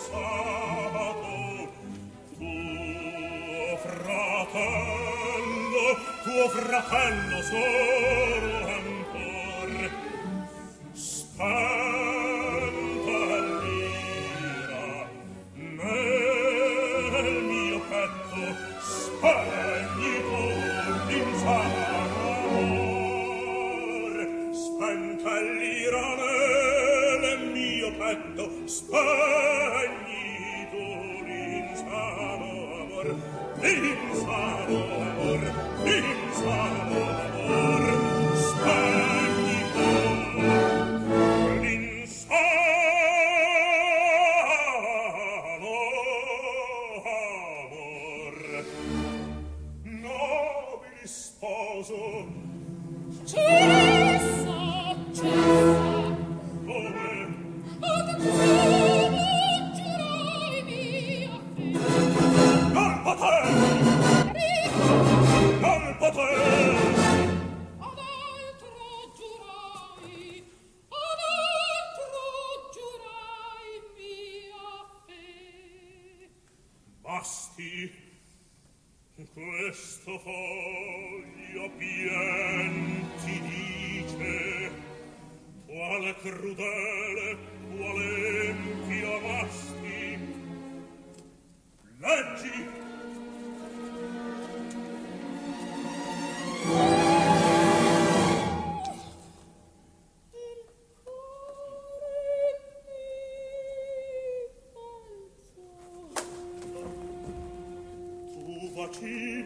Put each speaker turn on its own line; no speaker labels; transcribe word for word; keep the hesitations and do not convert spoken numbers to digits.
sabato, tuo fratello, tuo fratello solo ancor, spenta l'ira nel mio petto, spegni tu l'insano amor, spenta l'ira nel mio petto, spegni tu l'insano amor, l'insano amor, l'insano amor, spegni tu l'insano amor. Nobili sposo,
Cessa, cessa.
come?
Ad giuro giurai mia fede.
Non potevi, non potevi.
Ad altro giurai, ad altro giurai mia fede.
Basti, questo foglio pien ti dice quale crudele, quale empio amasti. Leggi! Tu vacilli